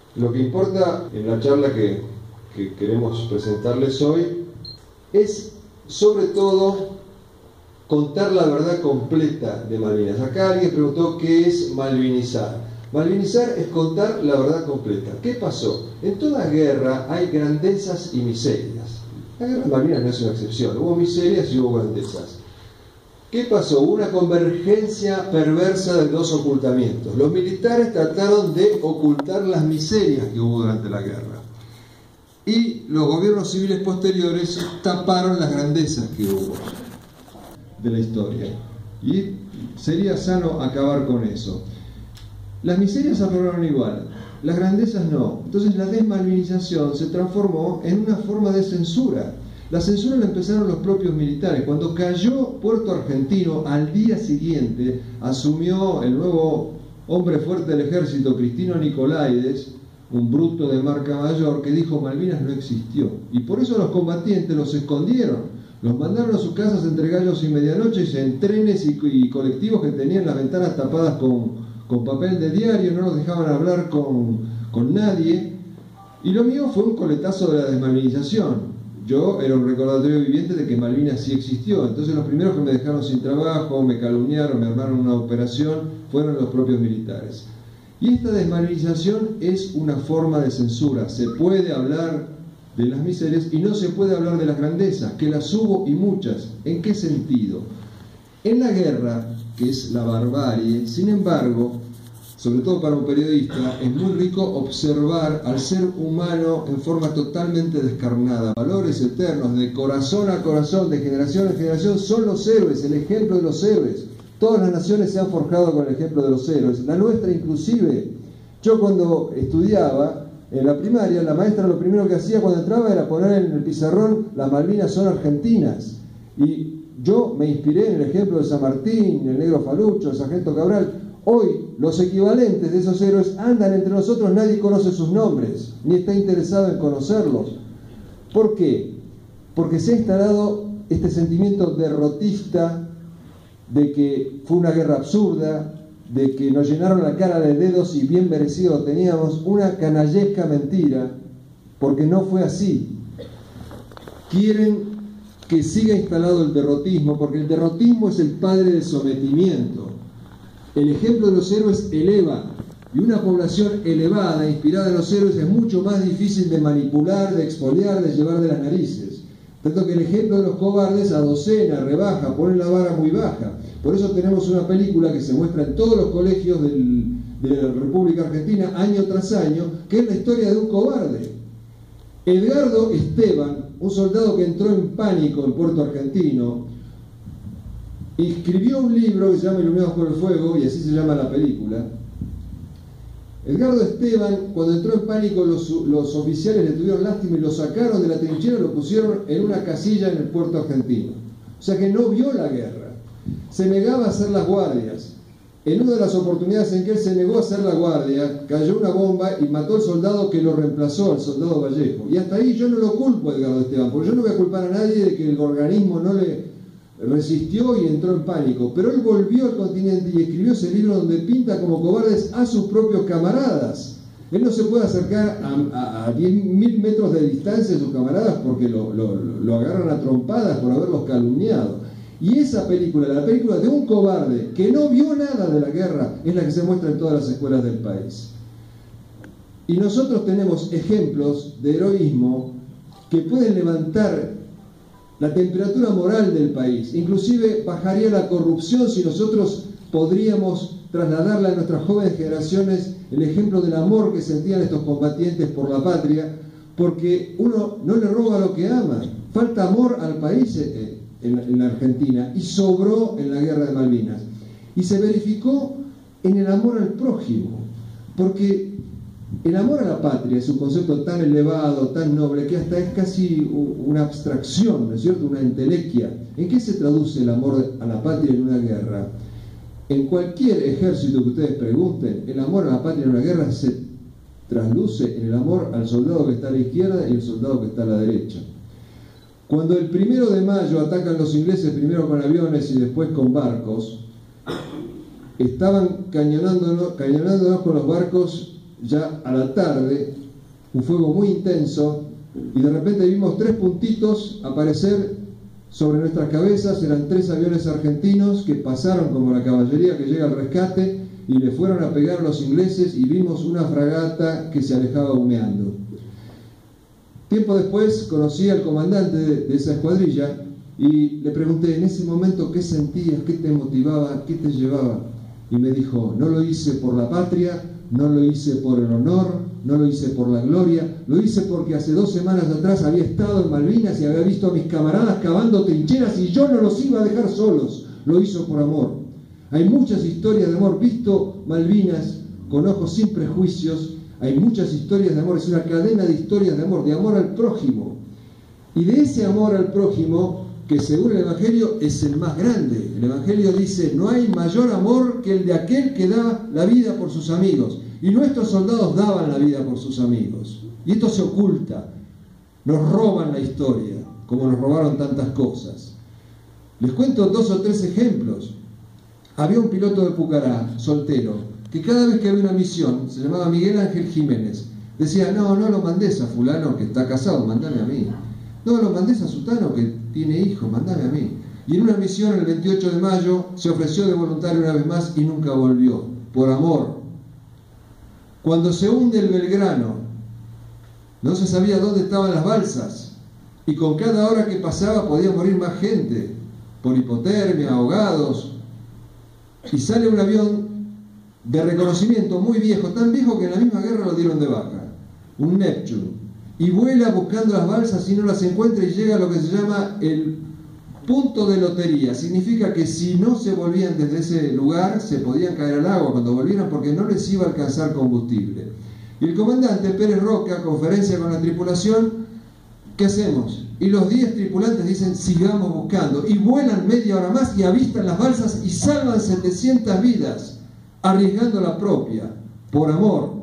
Lo que importa en la charla que queremos presentarles hoy es, sobre todo, contar la verdad completa de Malvinas. Acá alguien preguntó qué es malvinizar. Malvinizar es contar la verdad completa. ¿Qué pasó? En toda guerra hay grandezas y miserias. La guerra de Malvinas no es una excepción. Hubo miserias y hubo grandezas. ¿Qué pasó? Hubo una convergencia perversa de dos ocultamientos. Los militares trataron de ocultar las miserias que hubo durante la guerra. Y los gobiernos civiles posteriores taparon las grandezas que hubo de la historia. Y sería sano acabar con eso. Las miserias afloraron igual, las grandezas no. Entonces la desmalvinización se transformó en una forma de censura. La censura la empezaron los propios militares. Cuando cayó Puerto Argentino, al día siguiente asumió el nuevo hombre fuerte del ejército, Cristino Nicolaides, un bruto de marca mayor, que dijo Malvinas no existió. Y por eso los combatientes los escondieron. Los mandaron a sus casas entre gallos y medianoches en trenes y colectivos que tenían las ventanas tapadas con papel de diario, no los dejaban hablar con nadie. Y lo mío fue un coletazo de la desmalvinización. Yo era un recordatorio viviente de que Malvinas sí existió. Entonces los primeros que me dejaron sin trabajo, me calumniaron, me armaron una operación, fueron los propios militares. Y esta desmalvinización es una forma de censura. Se puede hablar de las miserias y no se puede hablar de las grandezas, que las hubo y muchas. ¿En qué sentido? En la guerra, que es la barbarie, sin embargo, sobre todo para un periodista, es muy rico observar al ser humano en forma totalmente descarnada. Valores eternos, de corazón a corazón, de generación en generación, son los héroes, el ejemplo de los héroes. Todas las naciones se han forjado con el ejemplo de los héroes, la nuestra inclusive. Yo cuando estudiaba en la primaria, la maestra lo primero que hacía cuando entraba era poner en el pizarrón las Malvinas son argentinas. Y yo me inspiré en el ejemplo de San Martín, el Negro Falucho, el Sargento Cabral. Hoy los equivalentes de esos héroes andan entre nosotros, nadie conoce sus nombres, ni está interesado en conocerlos. ¿Por qué? Porque se ha instalado este sentimiento derrotista de que fue una guerra absurda, de que nos llenaron la cara de dedos y bien merecido lo teníamos, una canallesca mentira, porque no fue así. Quieren que siga instalado el derrotismo, porque el derrotismo es el padre del sometimiento. El ejemplo de los héroes eleva, y una población elevada, inspirada en los héroes, es mucho más difícil de manipular, de expoliar, de llevar de las narices. Tanto que el ejemplo de los cobardes adocena, rebaja, pone la vara muy baja. Por eso tenemos una película que se muestra en todos los colegios de la República Argentina, año tras año, que es la historia de un cobarde. Edgardo Esteban, un soldado que entró en pánico en Puerto Argentino, escribió un libro que se llama Iluminados por el Fuego, y así se llama la película. Edgardo Esteban, cuando entró en pánico, los oficiales le tuvieron lástima y lo sacaron de la trinchera y lo pusieron en una casilla en el puerto argentino. O sea que no vio la guerra. Se negaba a hacer las guardias. En una de las oportunidades en que él se negó a hacer la guardia, cayó una bomba y mató al soldado que lo reemplazó, al soldado Vallejo. Y hasta ahí yo no lo culpo a Edgardo Esteban, porque yo no voy a culpar a nadie de que el organismo no le resistió y entró en pánico, pero él volvió al continente y escribió ese libro donde pinta como cobardes a sus propios camaradas. Él no se puede acercar a 10.000 metros de distancia de sus camaradas porque lo agarran a trompadas por haberlos calumniado. Y esa película, la película de un cobarde que no vio nada de la guerra, es la que se muestra en todas las escuelas del país. Y nosotros tenemos ejemplos de heroísmo que pueden levantar la temperatura moral del país. Inclusive bajaría la corrupción si nosotros podríamos trasladarle a nuestras jóvenes generaciones el ejemplo del amor que sentían estos combatientes por la patria, porque uno no le roba lo que ama. Falta amor al país en la Argentina y sobró en la guerra de Malvinas. Y se verificó en el amor al prójimo, porque el amor a la patria es un concepto tan elevado, tan noble, que hasta es casi una abstracción, ¿no es cierto?, una entelequia. ¿En qué se traduce el amor a la patria en una guerra? En cualquier ejército que ustedes pregunten, el amor a la patria en una guerra se trasluce en el amor al soldado que está a la izquierda y el soldado que está a la derecha. Cuando el 1 de mayo atacan los ingleses primero con aviones y después con barcos, estaban cañonándonos con los barcos ya a la tarde, un fuego muy intenso, y de repente vimos 3 puntitos aparecer sobre nuestras cabezas. Eran 3 aviones argentinos que pasaron como la caballería que llega al rescate y le fueron a pegar a los ingleses, y vimos una fragata que se alejaba humeando. Tiempo después conocí al comandante de esa escuadrilla y le pregunté en ese momento qué sentías, qué te motivaba, qué te llevaba. Y me dijo: no lo hice por la patria, no lo hice por el honor, no lo hice por la gloria, lo hice porque hace 2 semanas atrás había estado en Malvinas y había visto a mis camaradas cavando trincheras y yo no los iba a dejar solos. Lo hizo por amor. Hay muchas historias de amor. Visto Malvinas con ojos sin prejuicios, hay muchas historias de amor. Es una cadena de historias de amor al prójimo. Y de ese amor al prójimo, que según el Evangelio es el más grande. El Evangelio dice: no hay mayor amor que el de aquel que da la vida por sus amigos. Y nuestros soldados daban la vida por sus amigos. Y esto se oculta. Nos roban la historia, como nos robaron tantas cosas. Les cuento 2 o 3 ejemplos. Había un piloto de Pucará, soltero, que cada vez que había una misión, se llamaba Miguel Ángel Jiménez, decía: no lo mandes a fulano que está casado, mandame a mí. No lo mandes a sutano que tiene hijo, mandame a mí. Y en una misión el 28 de mayo se ofreció de voluntario una vez más y nunca volvió, por amor. Cuando se hunde el Belgrano, no se sabía dónde estaban las balsas, y con cada hora que pasaba podía morir más gente, por hipotermia, ahogados, y sale un avión de reconocimiento muy viejo, tan viejo que en la misma guerra lo dieron de baja, un Neptune, y vuela buscando las balsas y no las encuentra, y llega a lo que se llama el punto de lotería. Significa que si no se volvían desde ese lugar, se podían caer al agua cuando volvieran, porque no les iba a alcanzar combustible. Y el comandante Pérez Roca, conferencia con la tripulación: ¿qué hacemos? Y los 10 tripulantes dicen: sigamos buscando. Y vuelan media hora más y avistan las balsas y salvan 700 vidas, arriesgando la propia, por amor.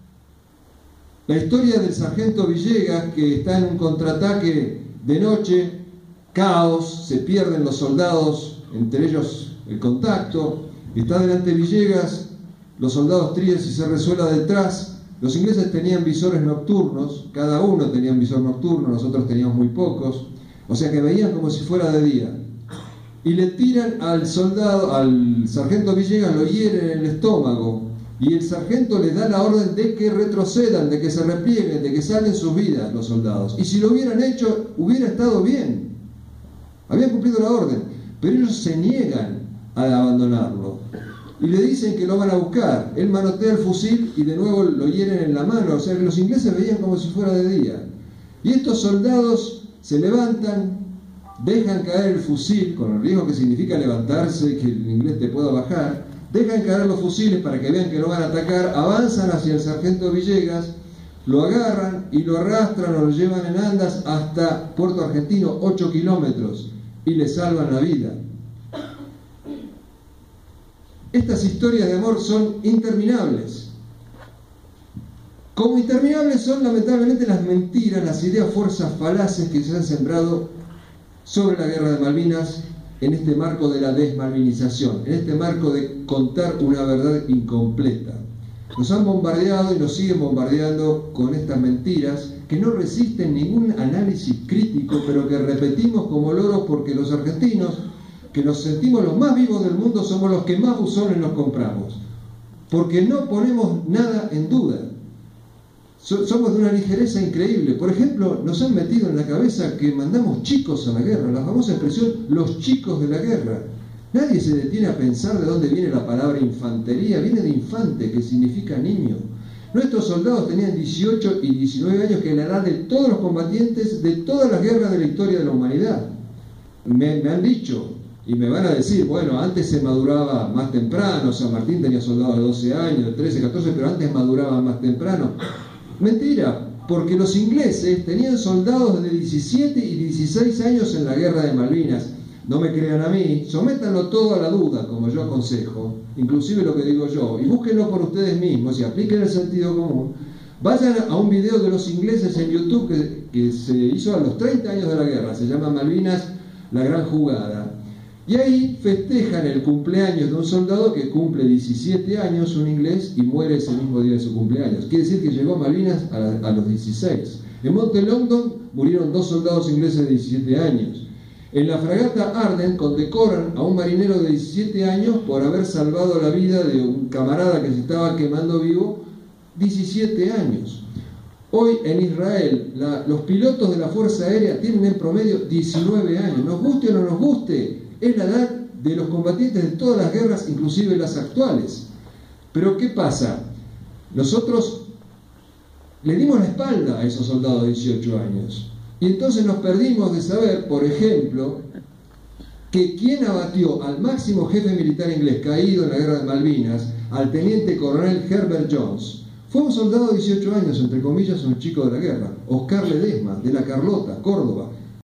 La historia del sargento Villegas, que está en un contraataque de noche, caos, se pierden los soldados, entre ellos el contacto, está delante Villegas, los soldados Trías y Serrezuela detrás. Los ingleses tenían visores nocturnos, cada uno tenía un visor nocturno, nosotros teníamos muy pocos, o sea que veían como si fuera de día. Y le tiran al soldado, al sargento Villegas, lo hieren en el estómago, y el sargento les da la orden de que retrocedan, de que se replieguen, de que salven sus vidas los soldados. Y si lo hubieran hecho, hubiera estado bien. Habían cumplido la orden, pero ellos se niegan a abandonarlo. Y le dicen que lo van a buscar. Él manotea el fusil y de nuevo lo hieren en la mano. O sea que los ingleses veían como si fuera de día. Y estos soldados se levantan, dejan caer el fusil, con el riesgo que significa levantarse y que el inglés te pueda bajar, dejan caer los fusiles para que vean que no van a atacar, avanzan hacia el sargento Villegas, lo agarran y lo arrastran o lo llevan en andas hasta Puerto Argentino, 8 kilómetros, y le salvan la vida. Estas historias de amor son interminables. Como interminables son lamentablemente las mentiras, las ideas, fuerzas falaces que se han sembrado sobre la guerra de Malvinas en este marco de la desmalvinización, en este marco de contar una verdad incompleta. Nos han bombardeado y nos siguen bombardeando con estas mentiras que no resisten ningún análisis crítico, pero que repetimos como loros porque los argentinos, que nos sentimos los más vivos del mundo, somos los que más buzones nos compramos, porque no ponemos nada en duda. Somos de una ligereza increíble. Por ejemplo, nos han metido en la cabeza que mandamos chicos a la guerra, la famosa expresión los chicos de la guerra. Nadie se detiene a pensar de dónde viene la palabra infantería. Viene de infante, que significa niño. Nuestros soldados tenían 18 y 19 años, que es la edad de todos los combatientes de todas las guerras de la historia de la humanidad. Me han dicho, y me van a decir, bueno, antes se maduraba más temprano, San Martín tenía soldados de 12 años, de 13, 14, pero antes maduraban más temprano. Mentira, porque los ingleses tenían soldados de 17 y 16 años en la guerra de Malvinas. No me crean a mí, sométanlo todo a la duda, como yo aconsejo, inclusive lo que digo yo, y búsquenlo por ustedes mismos y apliquen el sentido común. Vayan a un video de los ingleses en YouTube que se hizo a los 30 años de la guerra, se llama Malvinas, la gran jugada. Y ahí festejan el cumpleaños de un soldado que cumple 17 años, un inglés, y muere ese mismo día de su cumpleaños. Quiere decir que llegó a Malvinas a los 16. En Monte Longdon murieron 2 soldados ingleses de 17 años. En la fragata Ardent condecoran a un marinero de 17 años por haber salvado la vida de un camarada que se estaba quemando vivo, 17 años. Hoy en Israel, los pilotos de la Fuerza Aérea tienen en promedio 19 años. Nos guste o no nos guste, es la edad de los combatientes de todas las guerras, inclusive las actuales. Pero ¿qué pasa? Nosotros le dimos la espalda a esos soldados de 18 años. Y entonces nos perdimos de saber, por ejemplo, que quien abatió al máximo jefe militar inglés caído en la guerra de Malvinas, al teniente coronel Herbert Jones, fue un soldado de 18 años, entre comillas, un chico de la guerra, Oscar Ledesma, de la Carlota, Córdoba,